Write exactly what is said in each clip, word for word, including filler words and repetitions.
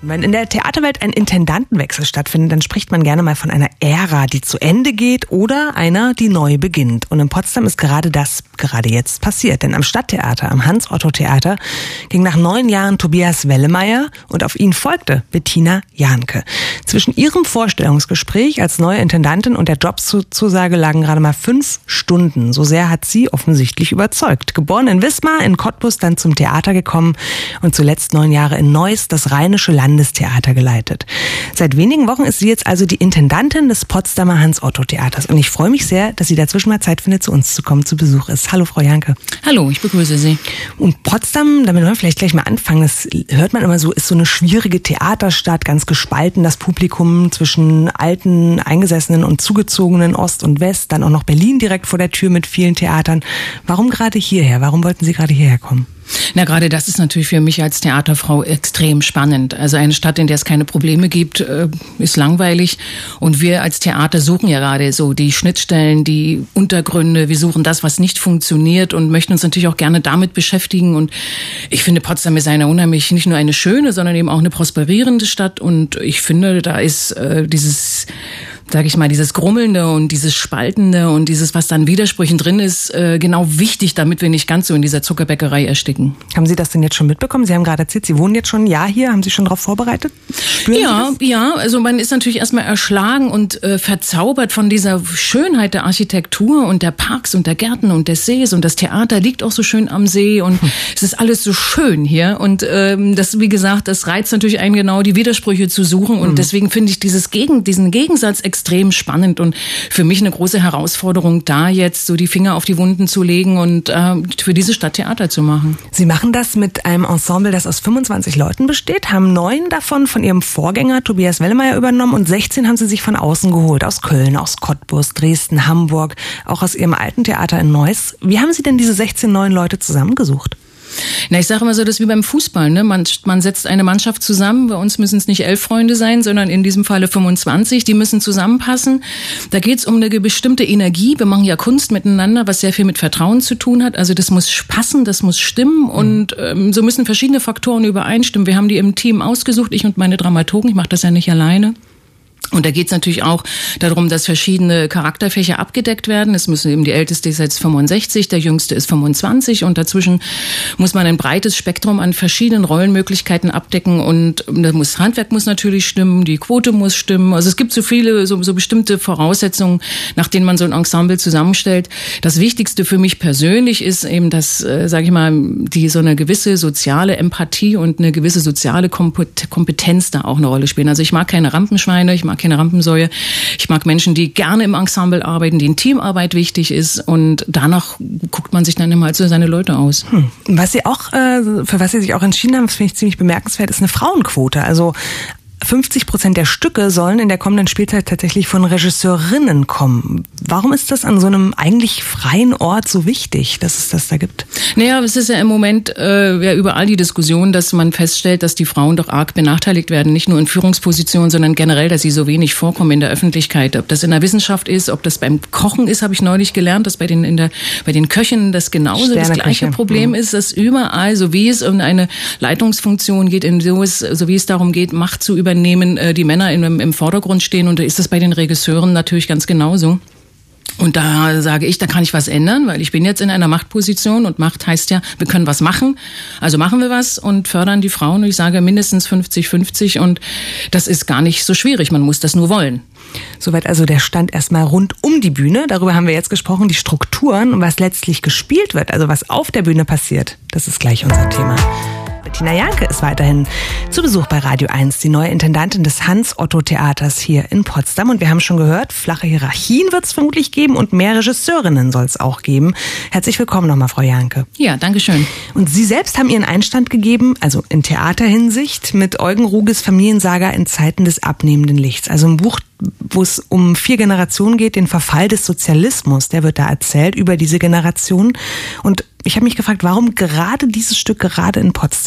Wenn in der Theaterwelt ein Intendantenwechsel stattfindet, dann spricht man gerne mal von einer Ära, die zu Ende geht oder einer, die neu beginnt. Und in Potsdam ist gerade das gerade jetzt passiert. Denn am Stadttheater, am Hans-Otto-Theater, ging nach neun Jahren Tobias Wellemeyer und auf ihn folgte Bettina Jahnke. Zwischen ihrem Vorstellungsgespräch als neue Intendantin und der Jobzusage lagen gerade mal fünf Stunden. So sehr hat sie offensichtlich überzeugt. Geboren in Wismar, in Cottbus, dann zum Theater gekommen und zuletzt neun Jahre in Neuss, das Rheinische Landestheater geleitet. Seit wenigen Wochen ist sie jetzt also die Intendantin des Potsdamer Hans-Otto-Theaters. Und ich freue mich sehr, dass sie dazwischen mal Zeit findet, zu uns zu kommen, zu Besuch ist. Hallo, Frau Jahnke. Hallo, ich begrüße Sie. Und Potsdam, damit wollen wir vielleicht gleich mal anfangen, das hört man immer so, ist so eine schwierige Theaterstadt, ganz gespalten, das Publikum zwischen alten, eingesessenen und zugezogenen Ost und West, dann auch noch Berlin direkt vor der Tür mit vielen Theatern. Warum gerade hierher? Warum wollten Sie gerade hierher kommen? Na, gerade das ist natürlich für mich als Theaterfrau extrem spannend. Also eine Stadt, in der es keine Probleme gibt, ist langweilig. Und wir als Theater suchen ja gerade so die Schnittstellen, die Untergründe. Wir suchen das, was nicht funktioniert und möchten uns natürlich auch gerne damit beschäftigen. Und ich finde, Potsdam ist eine unheimlich, nicht nur eine schöne, sondern eben auch eine prosperierende Stadt. Und ich finde, da ist äh, dieses, sage ich mal, dieses Grummelnde und dieses Spaltende und dieses, was dann Widersprüchen drin ist, äh, genau wichtig, damit wir nicht ganz so in dieser Zuckerbäckerei ersticken. Haben Sie das denn jetzt schon mitbekommen? Sie haben gerade erzählt, Sie wohnen jetzt schon ein Jahr hier. Haben Sie schon darauf vorbereitet? Spüren ja, Sie das? ja. Also man ist natürlich erstmal erschlagen und äh, verzaubert von dieser Schönheit der Architektur und der Parks und der Gärten und des Sees. Und das Theater liegt auch so schön am See und hm. es ist alles so schön hier. Und ähm, das, wie gesagt, das reizt natürlich einen genau, die Widersprüche zu suchen. Und hm. deswegen finde ich dieses Gegen, diesen Gegensatz extrem spannend und für mich eine große Herausforderung, da jetzt so die Finger auf die Wunden zu legen und äh, für diese Stadt Theater zu machen. Sie machen das mit einem Ensemble, das aus fünfundzwanzig Leuten besteht, haben neun davon von Ihrem Vorgänger Tobias Wellemeyer übernommen und sechzehn haben Sie sich von außen geholt, aus Köln, aus Cottbus, Dresden, Hamburg, auch aus Ihrem alten Theater in Neuss. Wie haben Sie denn diese sechzehn neuen Leute zusammengesucht? Na, ich sage immer so, das ist wie beim Fußball, ne? Man, man setzt eine Mannschaft zusammen. Bei uns müssen es nicht elf Freunde sein, sondern in diesem Falle fünfundzwanzig. Die müssen zusammenpassen. Da geht es um eine bestimmte Energie. Wir machen ja Kunst miteinander, was sehr viel mit Vertrauen zu tun hat. Also das muss passen, das muss stimmen und ähm, so müssen verschiedene Faktoren übereinstimmen. Wir haben die im Team ausgesucht, ich und meine Dramaturgen. Ich mache das ja nicht alleine. Und da geht es natürlich auch darum, dass verschiedene Charakterfächer abgedeckt werden. Es müssen eben, die älteste ist jetzt fünfundsechzig, der jüngste ist fünfundzwanzig und dazwischen muss man ein breites Spektrum an verschiedenen Rollenmöglichkeiten abdecken und das muss, Handwerk muss natürlich stimmen, die Quote muss stimmen. Also es gibt so viele, so, so bestimmte Voraussetzungen, nach denen man so ein Ensemble zusammenstellt. Das Wichtigste für mich persönlich ist eben, dass, äh, sage ich mal, die so eine gewisse soziale Empathie und eine gewisse soziale Kompetenz da auch eine Rolle spielen. Also ich mag keine Rampenschweine, ich mag keine Rampensäue. Ich mag Menschen, die gerne im Ensemble arbeiten, denen Teamarbeit wichtig ist und danach guckt man sich dann immer halt so seine Leute aus. Hm. Was Sie auch, für was Sie sich auch entschieden haben, das finde ich ziemlich bemerkenswert, ist eine Frauenquote. Also fünfzig Prozent der Stücke sollen in der kommenden Spielzeit tatsächlich von Regisseurinnen kommen. Warum ist das an so einem eigentlich freien Ort so wichtig, dass es das da gibt? Naja, es ist ja im Moment äh, ja überall die Diskussion, dass man feststellt, dass die Frauen doch arg benachteiligt werden. Nicht nur in Führungspositionen, sondern generell, dass sie so wenig vorkommen in der Öffentlichkeit. Ob das in der Wissenschaft ist, ob das beim Kochen ist, habe ich neulich gelernt, dass bei den, in der, bei den Köchinnen das genauso das gleiche Problem mhm. ist, dass überall, so wie es um eine Leitungsfunktion geht, in so, es, so wie es darum geht, Macht zu übernehmen, Nehmen, die Männer im, im Vordergrund stehen und da ist das bei den Regisseuren natürlich ganz genauso. Und da sage ich, da kann ich was ändern, weil ich bin jetzt in einer Machtposition und Macht heißt ja, wir können was machen. Also machen wir was und fördern die Frauen. Und ich sage mindestens fünfzig fünfzig und das ist gar nicht so schwierig, man muss das nur wollen. Soweit also der Stand erstmal rund um die Bühne. Darüber haben wir jetzt gesprochen, die Strukturen und was letztlich gespielt wird, also was auf der Bühne passiert. Das ist gleich unser Thema. Bettina Jahnke ist weiterhin zu Besuch bei Radio eins, die neue Intendantin des Hans-Otto-Theaters hier in Potsdam. Und wir haben schon gehört, flache Hierarchien wird es vermutlich geben und mehr Regisseurinnen soll es auch geben. Herzlich willkommen nochmal, Frau Jahnke. Ja, danke schön. Und Sie selbst haben Ihren Einstand gegeben, also in Theaterhinsicht, mit Eugen Ruges Familiensaga in Zeiten des abnehmenden Lichts. Also ein Buch, wo es um vier Generationen geht, den Verfall des Sozialismus, der wird da erzählt über diese Generation. Und ich habe mich gefragt, warum gerade dieses Stück gerade in Potsdam?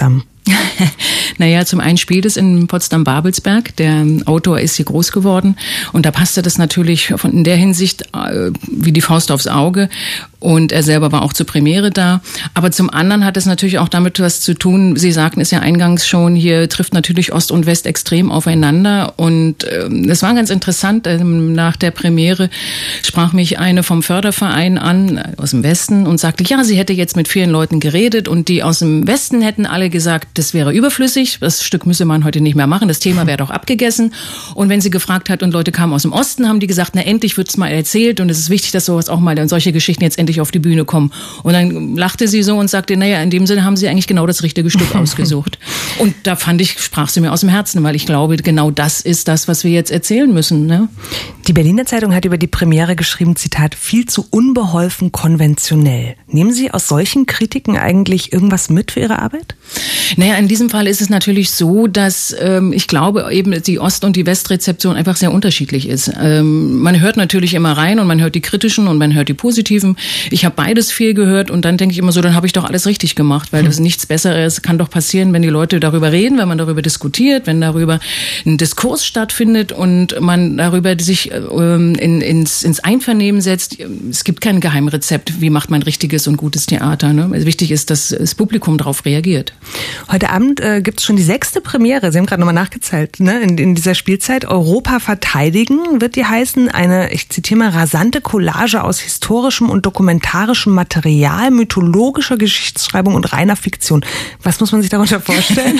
Naja, zum einen spielt es in Potsdam-Babelsberg. Der Autor ist hier groß geworden und da passte das natürlich von in der Hinsicht äh, wie die Faust aufs Auge. Und er selber war auch zur Premiere da. Aber zum anderen hat es natürlich auch damit was zu tun. Sie sagten es ja eingangs schon, hier trifft natürlich Ost und West extrem aufeinander. Und es ähm, war ganz interessant. Ähm, nach der Premiere sprach mich eine vom Förderverein an aus dem Westen und sagte, ja, sie hätte jetzt mit vielen Leuten geredet und die aus dem Westen hätten alle gesagt, das wäre überflüssig. Das Stück müsse man heute nicht mehr machen. Das Thema wäre doch abgegessen. Und wenn sie gefragt hat und Leute kamen aus dem Osten, haben die gesagt, na endlich wird's mal erzählt und es ist wichtig, dass sowas auch mal, solche Geschichten jetzt endlich auf die Bühne kommen. Und dann lachte sie so und sagte, naja, in dem Sinne haben sie eigentlich genau das richtige Stück ausgesucht. Und da fand ich, sprach sie mir aus dem Herzen, weil ich glaube, genau das ist das, was wir jetzt erzählen müssen. Ne? Die Berliner Zeitung hat über die Premiere geschrieben, Zitat, viel zu unbeholfen konventionell. Nehmen Sie aus solchen Kritiken eigentlich irgendwas mit für Ihre Arbeit? Naja, in diesem Fall ist es natürlich so, dass ähm, ich glaube, eben die Ost- und die Westrezeption einfach sehr unterschiedlich ist. Ähm, man hört natürlich immer rein und man hört die kritischen und man hört die positiven. Ich habe beides viel gehört und dann denke ich immer so, dann habe ich doch alles richtig gemacht, weil das nichts Besseres kann doch passieren, wenn die Leute darüber reden, wenn man darüber diskutiert, wenn darüber ein Diskurs stattfindet und man darüber sich ähm, in, ins, ins Einvernehmen setzt. Es gibt kein Geheimrezept, wie macht man richtiges und gutes Theater. Ne? Also wichtig ist, dass das Publikum darauf reagiert. Heute Abend äh, gibt es schon die sechste Premiere, Sie haben gerade nochmal nachgezählt, ne? in, in dieser Spielzeit. Europa verteidigen wird die heißen, eine, ich zitiere mal, rasante Collage aus historischem und dokumentarischem Material, mythologischer Geschichtsschreibung und reiner Fiktion. Was muss man sich darunter vorstellen?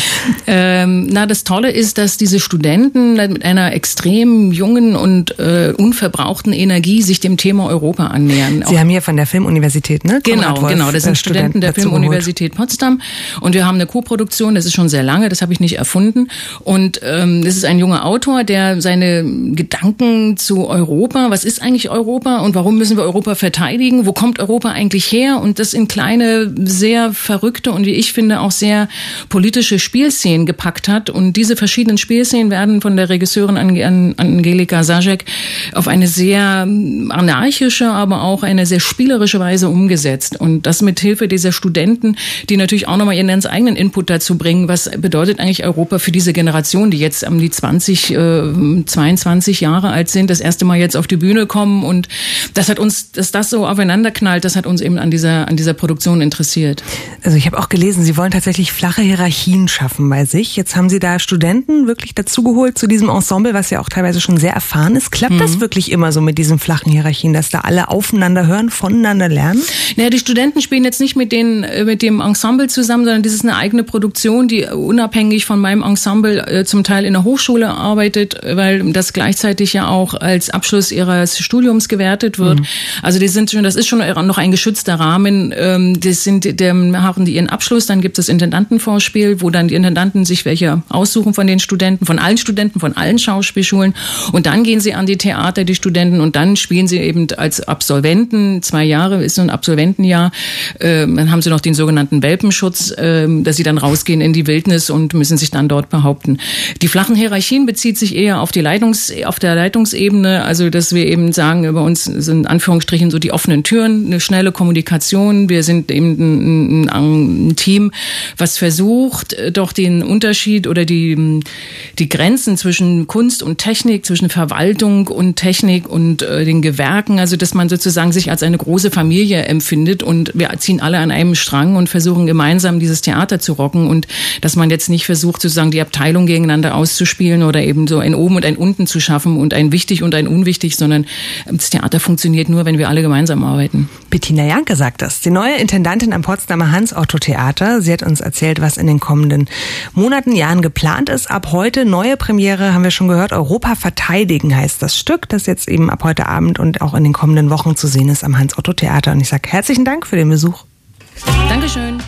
ähm, na, das Tolle ist, dass diese Studenten mit einer extrem jungen und äh, unverbrauchten Energie sich dem Thema Europa annähern. Sie Auch haben hier von der Filmuniversität, ne? Genau, Wolf, genau. Das sind Studenten, Studenten der Filmuniversität Potsdam und wir haben eine Co-Produktion, das ist schon sehr lange, das habe ich nicht erfunden. Und ähm, das ist ein junger Autor, der seine Gedanken zu Europa, was ist eigentlich Europa und warum müssen wir Europa verteidigen, wo kommt Europa eigentlich her und das in kleine, sehr verrückte und wie ich finde auch sehr politische Spielszenen gepackt hat. Und diese verschiedenen Spielszenen werden von der Regisseurin Angelika Zaschek auf eine sehr anarchische, aber auch eine sehr spielerische Weise umgesetzt. Und das mit Hilfe dieser Studenten, die natürlich auch nochmal ihren ganz eigenen Input dazu bringen, was bedeutet eigentlich Europa für diese Generation, die jetzt um die zwanzig, zweiundzwanzig Jahre alt sind, das erste Mal jetzt auf die Bühne kommen. Und das hat uns, dass das so aufeinander knallt, das hat uns eben an dieser, an dieser Produktion interessiert. Also ich habe auch gelesen, Sie wollen tatsächlich flache Hierarchien schaffen bei sich. Jetzt haben Sie da Studenten wirklich dazugeholt zu diesem Ensemble, was ja auch teilweise schon sehr erfahren ist. Klappt mhm. das wirklich immer so mit diesen flachen Hierarchien, dass da alle aufeinander hören, voneinander lernen? Naja, die Studenten spielen jetzt nicht mit, den, mit dem Ensemble zusammen, sondern das ist eine eigene Produktion, die unabhängig von meinem Ensemble äh, zum Teil in der Hochschule arbeitet, weil das gleichzeitig ja auch als Abschluss ihres Studiums gewertet wird. Mhm. Also die sind schon, das ist schon noch ein geschützter Rahmen. Ähm, das sind, dem haben die ihren Abschluss, dann gibt es das Intendantenvorspiel, wo dann die Intendanten sich welche aussuchen von den Studenten, von allen Studenten, von allen Schauspielschulen und dann gehen sie an die Theater, die Studenten, und dann spielen sie eben als Absolventen, zwei Jahre ist so ein Absolventenjahr, äh, dann haben sie noch den sogenannten Welpenschutz, äh, dass sie dann rausgehen in die Wildnis und müssen sich dann dort behaupten. Die flachen Hierarchien bezieht sich eher auf die Leitungs, auf der Leitungsebene, also dass wir eben sagen, über uns sind in Anführungsstrichen so die offenen Türen, eine schnelle Kommunikation. Wir sind eben ein, ein, ein Team, was versucht, doch den Unterschied oder die, die Grenzen zwischen Kunst und Technik, zwischen Verwaltung und Technik und äh, den Gewerken, also dass man sozusagen sich als eine große Familie empfindet und wir ziehen alle an einem Strang und versuchen gemeinsam dieses Theater zu rocken und dass man jetzt nicht versucht, sozusagen die Abteilung gegeneinander auszuspielen oder eben so ein Oben und ein Unten zu schaffen und ein wichtig und ein unwichtig, sondern das Theater funktioniert nur, wenn wir alle gemeinsam arbeiten. Bettina Janke sagt das, die neue Intendantin am Potsdamer Hans-Otto-Theater. Sie hat uns erzählt, was in den kommenden Monaten, Jahren geplant ist. Ab heute neue Premiere, haben wir schon gehört, Europa verteidigen heißt das Stück, das jetzt eben ab heute Abend und auch in den kommenden Wochen zu sehen ist am Hans-Otto-Theater. Und ich sage herzlichen Dank für den Besuch. Dankeschön.